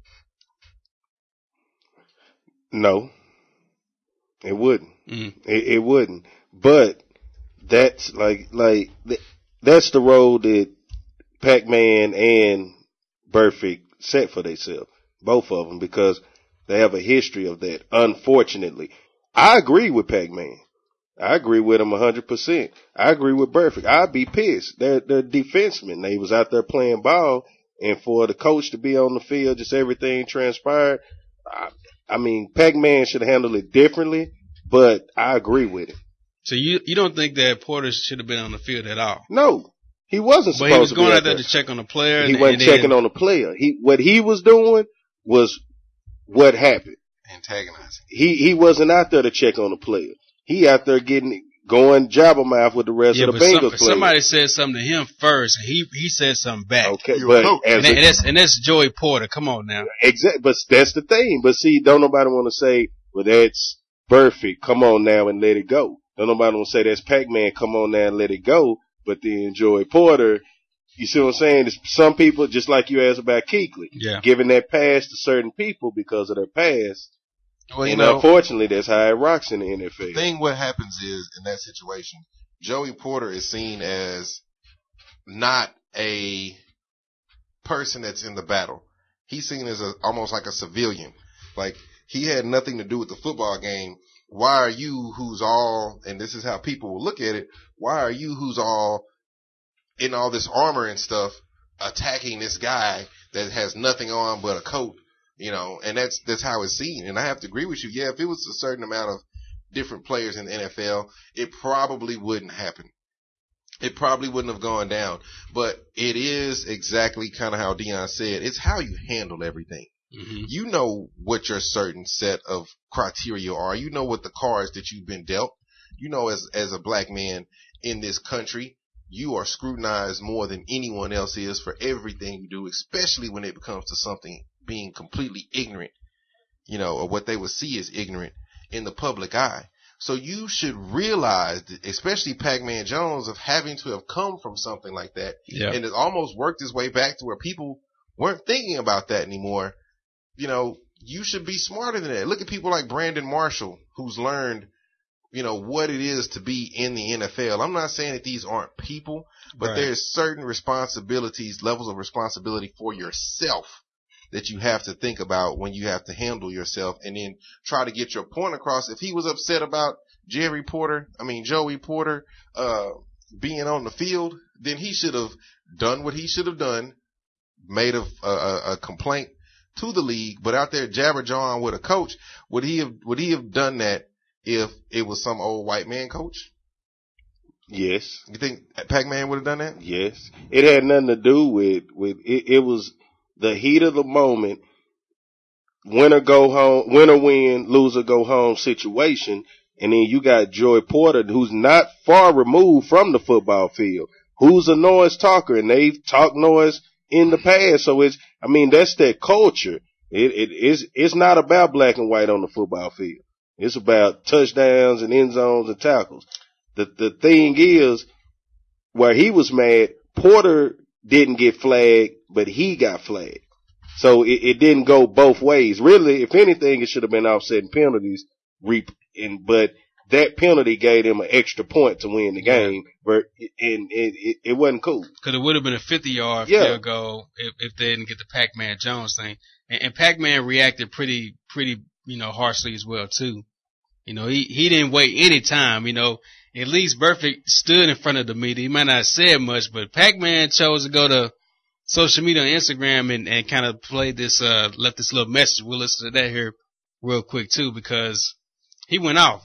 No, it wouldn't. It wouldn't. But that's that's the road that Pac-Man and Burfict set for themselves, both of them, because they have a history of that. Unfortunately, I agree with Pac-Man. I agree with him 100%. I agree with Burfict. I'd be pissed. They're defensemen. They was out there playing ball, and for the coach to be on the field, just everything transpired. I mean, Pac-Man should have handled it differently, but I agree with it. So you don't think that Porter should have been on the field at all? No, he wasn't supposed to be. But he was going out there to check on the player. He wasn't checking on the player. What he was doing was what happened. Antagonizing. He wasn't out there to check on the player. He out there going jabbermouth with the rest of the Bengals players. Somebody said something to him first, and he said something back. Okay, but that's Joey Porter. Come on now. Exactly, but that's the thing. But see, don't nobody want to say, well, that's Burfict. Come on now and let it go. Don't nobody want to say that's Pac-Man. Come on now and let it go. But then Joey Porter, you see what I'm saying? Some people, just like you asked about Kuechly, giving that pass to certain people because of their past. Well, and unfortunately, that's how it rocks in the NFL. The thing what happens is, in that situation, Joey Porter is seen as not a person that's in the battle. He's seen as almost like a civilian. Like, he had nothing to do with the football game. Why are you, who's all, and this is how people will look at it, why are you, who's all in all this armor and stuff, attacking this guy that has nothing on but a coat, and that's how it's seen. And I have to agree with you. Yeah, if it was a certain amount of different players in the NFL, it probably wouldn't happen. It probably wouldn't have gone down. But it is exactly kind of how Deion said. It's how you handle everything. Mm-hmm. You know what your certain set of criteria are. You know what the cards that you've been dealt. As a black man in this country, you are scrutinized more than anyone else is for everything you do, especially when it comes to something being completely ignorant, or what they would see as ignorant in the public eye. So you should realize, especially Pac-Man Jones, of having to have come from something like that. Yeah. And it almost worked its way back to where people weren't thinking about that anymore. You should be smarter than that. Look at people like Brandon Marshall, who's learned, what it is to be in the NFL. I'm not saying that these aren't people, but Right. there's certain responsibilities, levels of responsibility for yourself that you have to think about when you have to handle yourself and then try to get your point across. If he was upset about Joey Porter, being on the field, then he should have done what he should have done, made a complaint to the league, but out there jabber-jawing with a coach, would he have done that if it was some old white man coach? Yes. You think Pac-Man would have done that? Yes. It had nothing to do with it was the heat of the moment, winner go home, winner win, loser go home situation. And then you got Joey Porter, who's not far removed from the football field, who's a noise talker, and they've talked noise in the past. So that's their culture. It's not about black and white on the football field. It's about touchdowns and end zones and tackles. The thing is, where he was mad, Porter didn't get flagged, but he got flagged. So it didn't go both ways. Really, if anything, it should have been offsetting penalties. But that penalty gave him an extra point to win the game, and it wasn't cool. Because it would have been a 50-yard field goal if they didn't get the Pac-Man Jones thing. And Pac-Man reacted pretty harshly as well too. He didn't wait any time. At least Burfict stood in front of the media. He might not have said much, but Pac-Man chose to go to social media on Instagram and kind of played this, left this little message. We'll listen to that here real quick too, because he went off.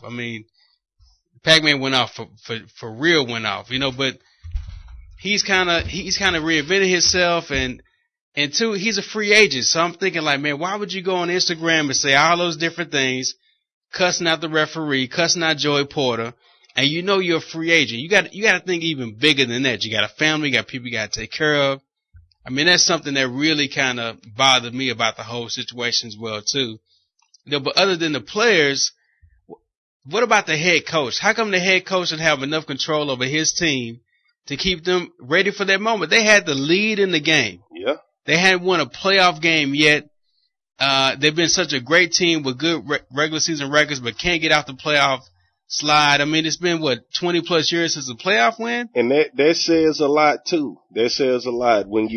Pac-Man went off for real went off, but he's kind of reinvented himself and two, he's a free agent. So I'm thinking like, man, why would you go on Instagram and say all those different things, cussing out the referee, cussing out Joey Porter, and you're a free agent. You got to think even bigger than that. You got a family, you got people you got to take care of. That's something that really kind of bothered me about the whole situation as well too. But other than the players, what about the head coach? How come the head coach should have enough control over his team to keep them ready for that moment? They had the lead in the game. Yeah. They hadn't won a playoff game yet. They've been such a great team with good regular season records, but can't get off the playoff slide. It's been 20 plus years since the playoff win. And that says a lot too. That says a lot when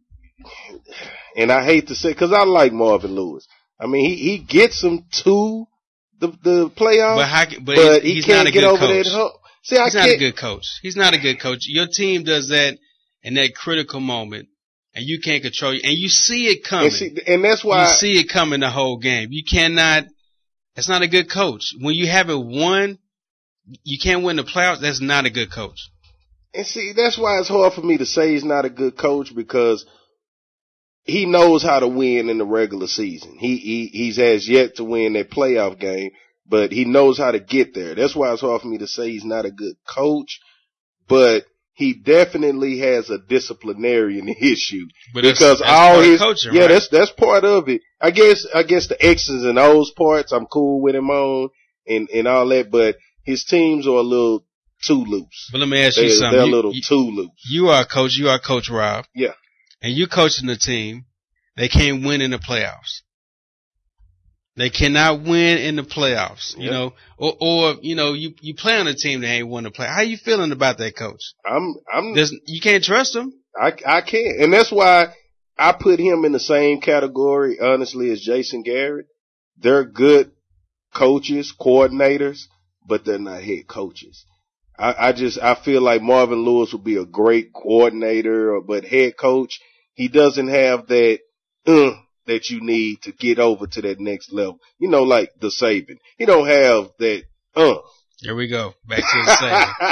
and I hate to say, cause I like Marvin Lewis. He gets them to the playoffs, but he can't get over that hump. See, he's not a good coach. He's not a good coach. Your team does that in that critical moment, and you can't control it. And you see it coming. And that's why you see it coming the whole game. You cannot. That's not a good coach. When you haven't won, you can't win the playoffs. That's not a good coach. And see, that's why it's hard for me to say he's not a good coach, because he knows how to win in the regular season. He's has yet to win that playoff game, but he knows how to get there. That's why it's hard for me to say he's not a good coach, but he definitely has a disciplinarian issue. But because that's all his coaching, yeah, right? that's part of it. I guess the X's and O's parts I'm cool with him on and all that, but his teams are a little too loose. But let me ask you something. They're a little too loose. You are a coach. You are Coach Rob. Yeah. And you're coaching the team. They can't win in the playoffs. They cannot win in the playoffs, you know, or you play on a team that ain't won the play. How you feeling about that, coach? You can't trust him. I can't. And that's why I put him in the same category, honestly, as Jason Garrett. They're good coaches, coordinators, but they're not head coaches. I feel like Marvin Lewis would be a great coordinator, but head coach, he doesn't have that that you need to get over to that next level. You know, like the Saban. He don't have that Here we go. Back to the Saban.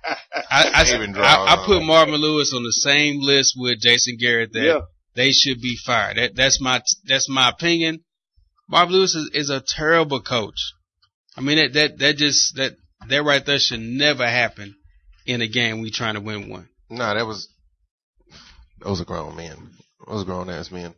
I put Marvin Lewis on the same list with Jason Garrett that they should be fired. That's my opinion. Marvin Lewis is a terrible coach. I mean, that right there should never happen in a game we trying to win one. No, that was a grown man. Those grown ass men.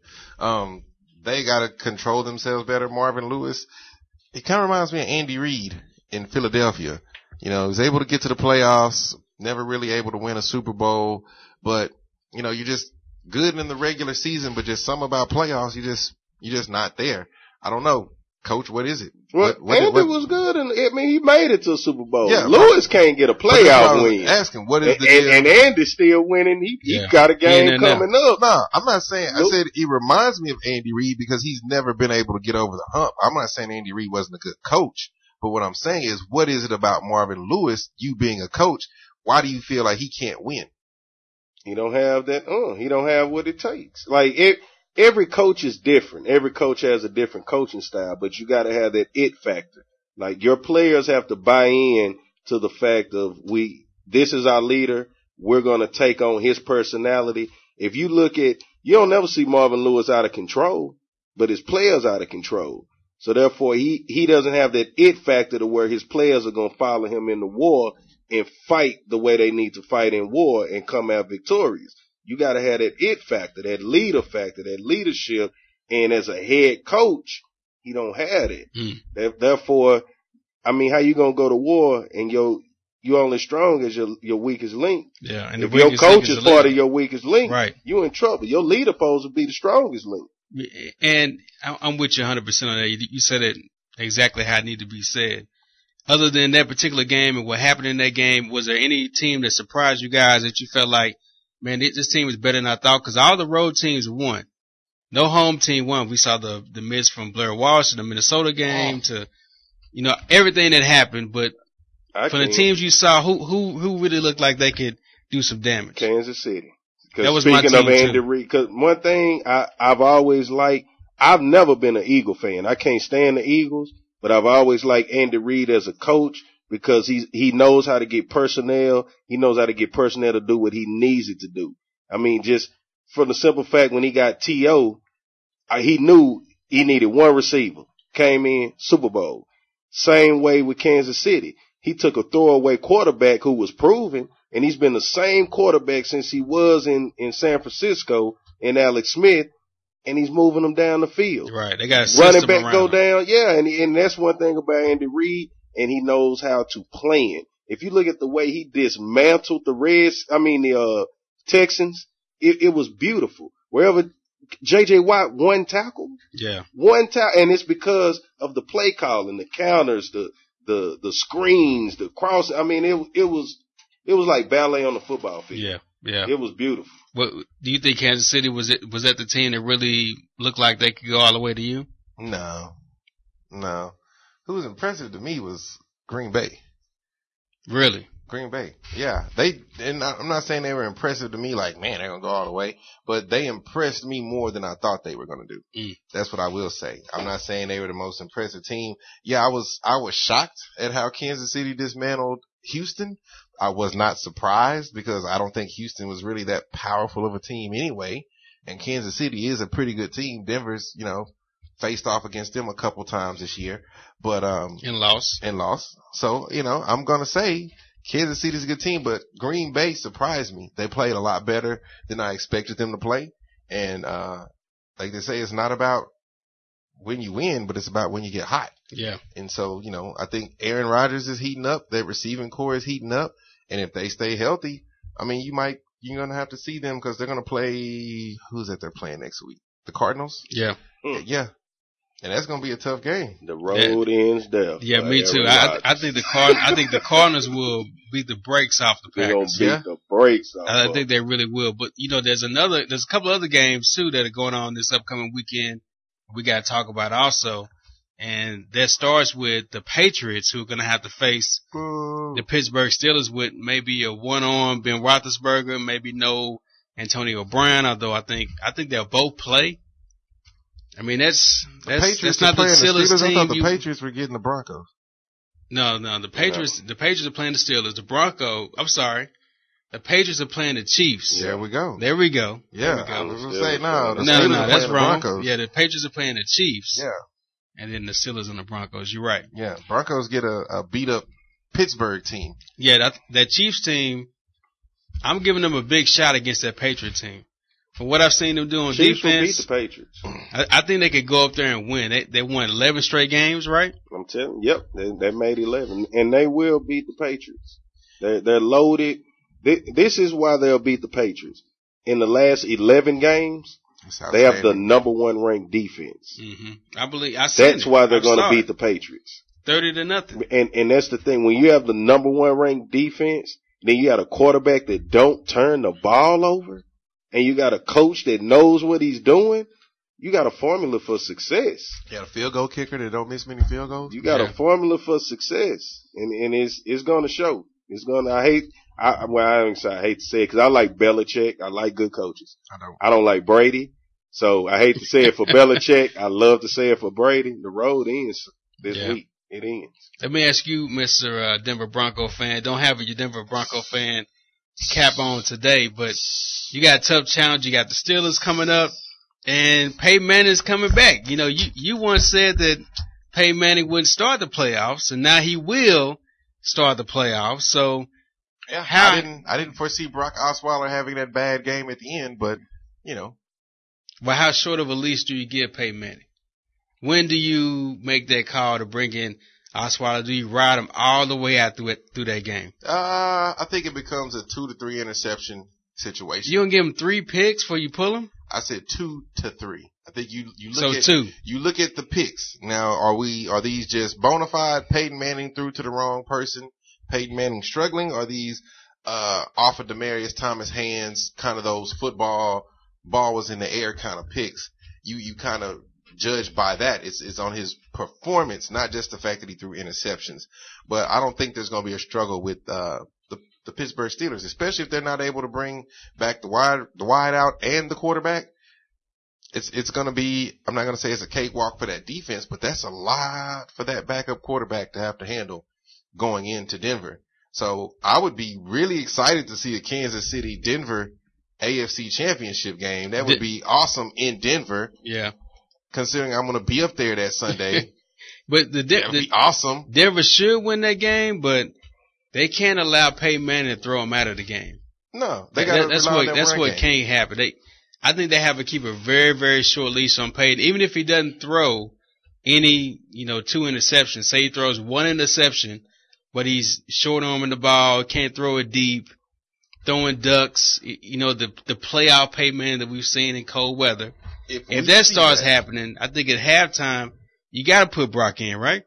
They gotta control themselves better. Marvin Lewis, he kind of reminds me of Andy Reid in Philadelphia. You know, he was able to get to the playoffs, never really able to win a Super Bowl, but you know, you're just good in the regular season, but just something about playoffs, you're just not there. I don't know. Coach, what is it? Well, Andy was good, and I mean, he made it to a Super Bowl. Yeah, Lewis can't get a playoff win. Asking, what is the deal? And Andy's still winning. He got a game coming up. No, I'm not saying. I said he reminds me of Andy Reid because he's never been able to get over the hump. I'm not saying Andy Reid wasn't a good coach, but what I'm saying is, what is it about Marvin Lewis, you being a coach? Why do you feel like he can't win? He don't have that. He don't have what it takes. Like every coach is different. Every coach has a different coaching style, but you got to have that it factor. Like your players have to buy in to the fact of this is our leader. We're going to take on his personality. If you look at, you don't never see Marvin Lewis out of control, but his players out of control. So therefore he doesn't have that it factor to where his players are going to follow him in the war and fight the way they need to fight in war and come out victorious. You got to have that it factor, that leader factor, that leadership. And as a head coach, he don't have it. Therefore, I mean, how you going to go to war and you're only strong as your weakest link? Yeah. And if your coach is part of your weakest link, right, you in trouble. Your leader supposed to be the strongest link. And I'm with you 100% on that. You said it exactly how it needed to be said. Other than that particular game and what happened in that game, was there any team that surprised you guys that you felt like, man, this team was better than I thought? Because all the road teams won. No home team won. We saw the miss from Blair Walsh to the Minnesota game to, you know, everything that happened. But for the teams you saw, who really looked like they could do some damage? Kansas City. That was my team speaking of Andy Reid, because one thing I've always liked, I've never been an Eagle fan. I can't stand the Eagles, but I've always liked Andy Reid as a coach because he knows how to get personnel. He knows how to get personnel to do what he needs it to do. I mean, just for the simple fact when he got T.O., he knew he needed one receiver. Came in, Super Bowl. Same way with Kansas City. He took a throwaway quarterback who was proven, and he's been the same quarterback since he was in San Francisco in Alex Smith, and he's moving them down the field. Right. They got a running back go him. down. Yeah, and that's one thing about Andy Reid, and he knows how to plan. If you look at the way he dismantled the Texans, it was beautiful. Wherever J.J. Watt, one tackle. Yeah. One tackle, and it's because of the play calling, the counters, the screens, the cross. I mean, it was like ballet on the football field. Yeah, yeah. It was beautiful. What do you think Kansas City was that the team that really looked like they could go all the way to you? No. Who was impressive to me was Green Bay. Really? Green Bay. Yeah. I'm not saying they were impressive to me like, man, they're going to go all the way, but they impressed me more than I thought they were going to do. That's what I will say. I'm not saying they were the most impressive team. Yeah, I was shocked at how Kansas City dismantled Houston. I was not surprised because I don't think Houston was really that powerful of a team anyway. And Kansas City is a pretty good team. Denver's, faced off against them a couple times this year, but, and lost. So, I'm going to say Kansas City's a good team, but Green Bay surprised me. They played a lot better than I expected them to play. And, like they say, it's not about when you win, but it's about when you get hot. Yeah. And so, I think Aaron Rodgers is heating up. Their receiving core is heating up. And if they stay healthy, I mean, you're going to have to see them because they're going to play, who's that they're playing next week? The Cardinals? Yeah. Yeah. And that's going to be a tough game. The road ends there. Yeah, me too. I think the Cardinals will beat the brakes off the Packers. They're going to beat the brakes off. I think they really will. But, there's a couple other games too that are going on this upcoming weekend we got to talk about also. And that starts with the Patriots, who are going to have to face the Pittsburgh Steelers with maybe a one-arm Ben Roethlisberger, maybe no Antonio Brown, although I think they'll both play. I mean, that's Patriots not the playing Steelers I team. thought the Patriots were getting the Broncos. No, the Patriots are playing the Steelers. The Patriots are playing the Chiefs. There we go. There we go. Yeah, there we go. I was going to say, no, that's wrong. Broncos. Yeah, the Patriots are playing the Chiefs. Yeah. And then the Steelers and the Broncos. You're right. Yeah, Broncos get a beat-up Pittsburgh team. Yeah, that Chiefs team, I'm giving them a big shot against that Patriot team. From what I've seen them do on Chiefs defense, will beat the Patriots. I think they could go up there and win. They won 11 straight games, right? I'm telling you, yep, they made 11, and they will beat the Patriots. They're loaded. This is why they'll beat the Patriots. In the last 11 games, they have the number 1 ranked defense. Mm-hmm. That's why they're going to beat the Patriots. 30-0. And that's the thing. When you have the number 1 ranked defense, then you got a quarterback that don't turn the ball over, and you got a coach that knows what he's doing, you got a formula for success. You got a field goal kicker that don't miss many field goals. You got a formula for success, and it's going to show. It's going to. I hate to say it because I like Belichick. I like good coaches. I don't like Brady, so I hate to say it for Belichick. I love to say it for Brady. The road ends this week. It ends. Let me ask you, Mr. Denver Bronco fan. Don't have your Denver Bronco fan cap on today, but you got a tough challenge. You got the Steelers coming up, and Peyton Manning's coming back. You know, you once said that Peyton Manning wouldn't start the playoffs, and now he will start the playoffs. So, yeah, I didn't foresee Brock Osweiler having that bad game at the end, but you know. Well, how short of a leash do you give Peyton Manning? When do you make that call to bring in Osweiler? Do you ride him all the way out through that game? I think it becomes a 2 to 3 interception situation. You don't give him 3 picks before you pull him? I said 2 to 3. I think you look at the picks. Now, are these just bona fide Peyton Manning threw to the wrong person, Peyton Manning struggling? Are these off of Demaryius Thomas' hands, kind of those ball was in the air kind of picks? You kind of judge by that. It's on his performance, not just the fact that he threw interceptions. But I don't think there's going to be a struggle with the Pittsburgh Steelers, especially if they're not able to bring back the wide out and the quarterback. It's going to be, I'm not going to say it's a cakewalk for that defense, but that's a lot for that backup quarterback to have to handle going into Denver. So I would be really excited to see a Kansas City Denver AFC Championship game. That would be awesome in Denver. Yeah. Considering I'm going to be up there that Sunday. But that'd be awesome. Denver should win that game, but they can't allow Peyton Manning to throw them out of the game. No, that's what can't happen. I think they have to keep a very, very short leash on Peyton, even if he doesn't throw any, 2 interceptions. Say he throws 1 interception, but he's short arming the ball, can't throw it deep, throwing ducks. The playoff Peyton Manning that we've seen in cold weather. If that starts happening, I think at halftime you got to put Brock in, right?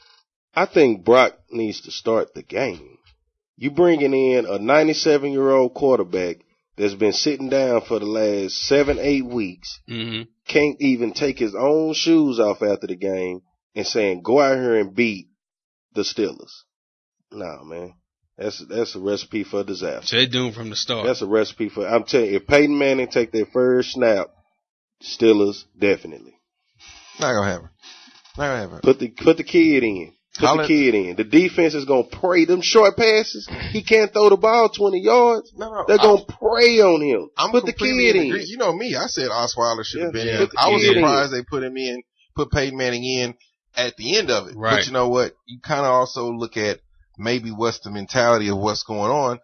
I think Brock needs to start the game. You bringing in a 97-year-old quarterback that's been sitting down for the last 7-8 weeks, can't even take his own shoes off after the game, and saying, go out here and beat the Steelers. Nah, man. That's a recipe for disaster. So they're doomed from the start. That's a recipe for, I'm telling you, if Peyton Manning take their first snap, Steelers, definitely. Not gonna happen. Put the kid in. The kid in. The defense is going to pray. Them short passes, he can't throw the ball 20 yards. No, they're going to pray on him. Put the kid in. You know me. I said Osweiler should have been in. I was surprised they put Peyton Manning in at the end of it. Right. But you know what? You kind of also look at maybe what's the mentality of what's going on.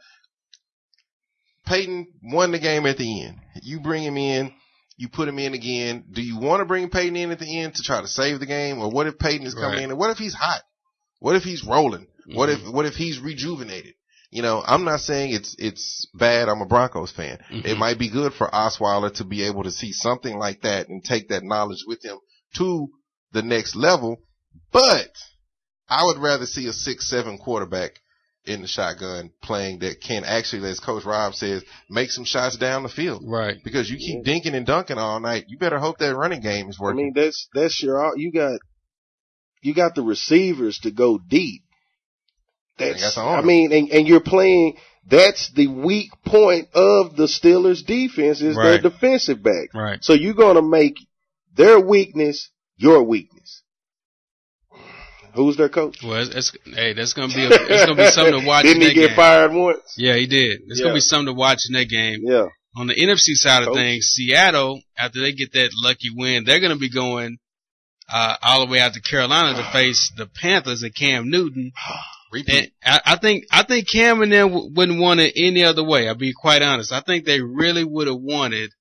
Peyton won the game at the end. You bring him in. You put him in again. Do you want to bring Peyton in at the end to try to save the game? Or what if Peyton is coming in? And what if he's hot? What if he's rolling? What if he's rejuvenated? I'm not saying it's bad. I'm a Broncos fan. It might be good for Osweiler to be able to see something like that and take that knowledge with him to the next level. But I would rather see a 6'7" quarterback in the shotgun playing that can actually, as Coach Rob says, make some shots down the field. Right. Because you keep dinking and dunking all night. You better hope that running game is working. I mean, that's you got the receivers to go deep. And you're playing, that's the weak point of the Steelers defense is their defensive back. Right. So you're going to make their weakness, your weakness. Who's their coach? Well, that's gonna be something to watch. Didn't in he that get game. fired once? Yeah, he did. It's gonna be something to watch in that game. Yeah. On the NFC side of Coach. things, Seattle, after they get that lucky win, they're gonna be going all the way out to Carolina to face the Panthers and Cam Newton. And I think Cam and them wouldn't want it any other way. I'll be quite honest. I think they really would have wanted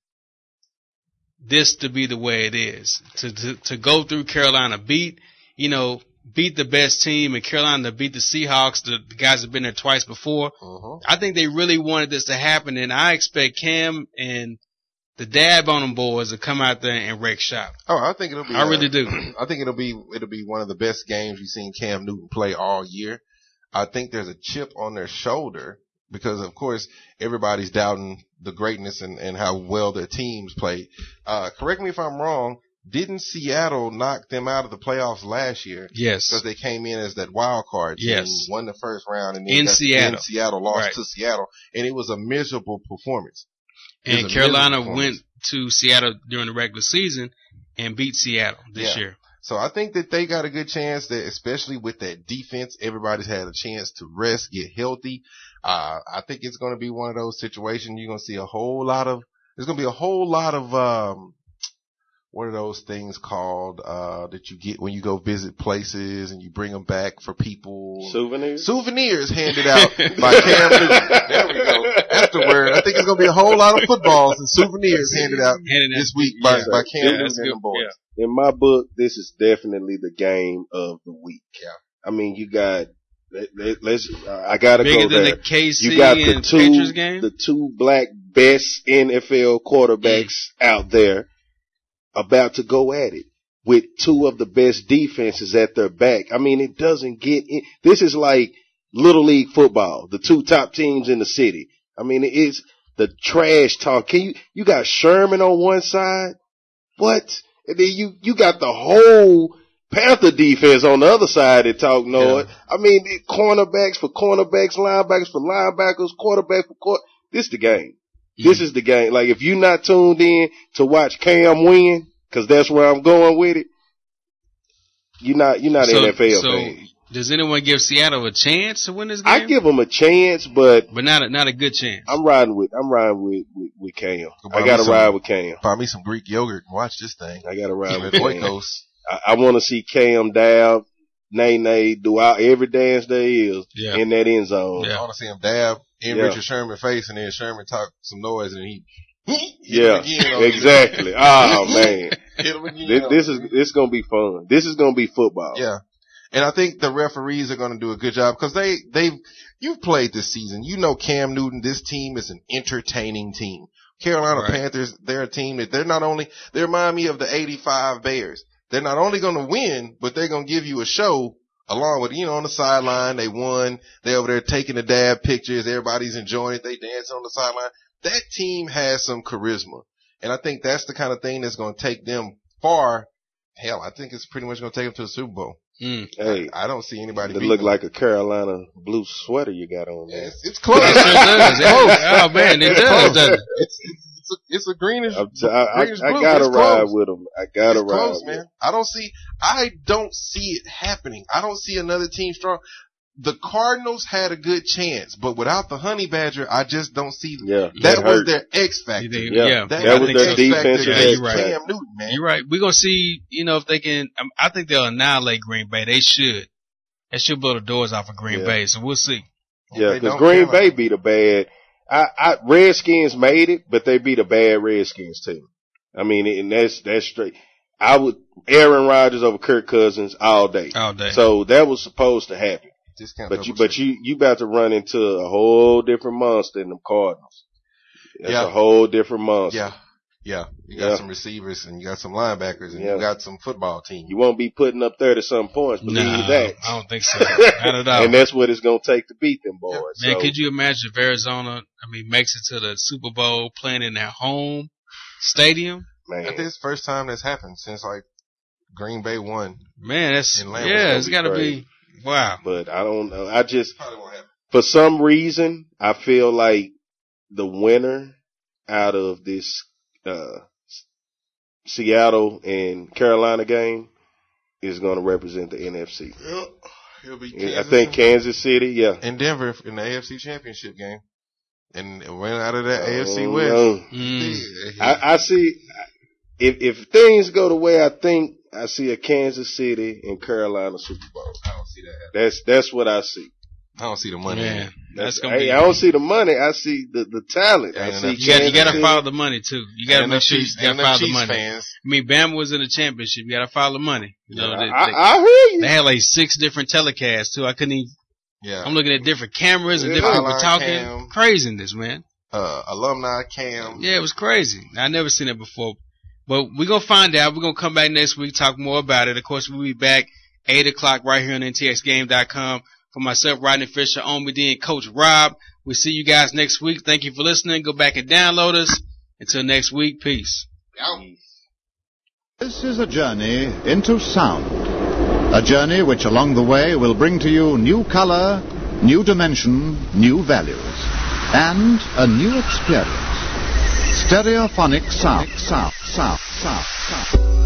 this to be the way it is. To go through Carolina, beat the best team, and Carolina beat the Seahawks, the guys that have been there twice before. I think they really wanted this to happen, and I expect Cam and the dab on them boys to come out there and wreck shop. Oh, I think it'll be. I really do. I think it'll be one of the best games you've seen Cam Newton play all year. I think there's a chip on their shoulder because, of course, everybody's doubting the greatness and how well their teams played. Correct me if I'm wrong. Didn't Seattle knock them out of the playoffs last year? Yes. Because they came in as that wild card team, Yes. won the first round, and then In Seattle lost Right. to Seattle, and it was a miserable performance. And Carolina went to Seattle during the regular season and beat Seattle this year. So I think that they got a good chance that, especially with that defense, everybody's had a chance to rest, get healthy. I think it's going to be one of those situations you're going to see there's going to be a whole lot of, what are those things called, that you get when you go visit places and you bring them back for people? Souvenirs handed out by Cam Newton. There we go. That's the word. I think it's going to be a whole lot of footballs and souvenirs handed out this week by Cam Newton and the boys. In my book, this is definitely the game of the week. Yeah. I mean, you got, I gotta Bigger go than there. the KC You got and Patriots game? the two black best NFL quarterbacks out there about to go at it with two of the best defenses at their back. I mean, it doesn't get in. This is like Little League football, the two top teams in the city. I mean, it's the trash talk. You got Sherman on one side? What? And then you got the whole Panther defense on the other side that talk noise. Yeah. I mean, cornerbacks for cornerbacks, linebackers for linebackers, quarterback for quarterback. This is the game. Mm-hmm. This is the game. Like, if you're not tuned in to watch Cam win, because that's where I'm going with it, you're not an NFL fan. Does anyone give Seattle a chance to win this game? I give them a chance, but not a good chance. I'm riding with Cam. I got to ride with Cam. Buy me some Greek yogurt and watch this thing. I got to ride with Cam. I want to see Cam dab, Nay do out every dance there is in that end zone. Yeah. I want to see him dab in Richard Sherman's face, and then Sherman talk some noise, and he exactly. Oh man, this is gonna be fun. This is gonna be football. Yeah. And I think the referees are going to do a good job because you've played this season. You know Cam Newton, this team is an entertaining team. Carolina Panthers, they're a team that they remind me of the 85 Bears. They're not only going to win, but they're going to give you a show along with, on the sideline. They won. They're over there taking the dab pictures. Everybody's enjoying it. They dance on the sideline. That team has some charisma. And I think that's the kind of thing that's going to take them far. Hell, I think it's pretty much going to take them to the Super Bowl. Hey, I don't see anybody. It look like a Carolina blue sweater you got on there. It's close. It sure does. Oh man, it does, doesn't it? It's a greenish. I gotta ride with them. I gotta ride, close, man. I don't see it happening. I don't see another team strong. The Cardinals had a good chance, but without the Honey Badger, I just don't see. That was their X factor. That was their defense. You're right. Cam Newton, man. You're right. We're gonna see. If they can. I think they'll annihilate Green Bay. They should. They should blow the doors off of Green Bay. So we'll see. Yeah, because Green Bay beat a bad. Redskins made it, but they beat a bad Redskins team. I mean, and that's straight. Aaron Rodgers over Kirk Cousins all day. All day. So that was supposed to happen. But you about to run into a whole different monster in the Cardinals. That's a whole different monster. Yeah. You got some receivers and you got some linebackers and you got some football team. You won't be putting up 30-some points, believe that. I don't think so. Not at all. And that's what it's going to take to beat them boys. Man, could you imagine if Arizona, makes it to the Super Bowl playing in their home stadium? Man. I think it's the first time that's happened since Green Bay won. Man, it's got to be. Wow. But I don't know. For some reason, I feel like the winner out of this Seattle and Carolina game is going to represent the NFC. Yep. It'll be I think Kansas City, yeah. And Denver in the AFC Championship game. And went out of that AFC West. I see, if things go the way I think, I see a Kansas City and Carolina Super Bowl. I don't see that. That's what I see. I don't see the money. Yeah, that's gonna I don't see the money. I see the talent. I see you got to follow the money too. You got to make sure you got to follow the money. Fans. I mean, Bama was in the championship. You got to follow the money. You know, I hear you. They had like 6 different telecasts too. I couldn't even. Yeah. I'm looking at different cameras and different people talking. Craziness, man. Alumni cam. Yeah, it was crazy. I never seen it before. But we're going to find out. We're going to come back next week, talk more about it. Of course, we'll be back 8 o'clock right here on ntxgame.com. For myself, Rodney Fisher, Omi D, and Coach Rob. We'll see you guys next week. Thank you for listening. Go back and download us. Until next week, peace. This is a journey into sound. A journey which along the way will bring to you new color, new dimension, new values, and a new experience. Stereophonic sound.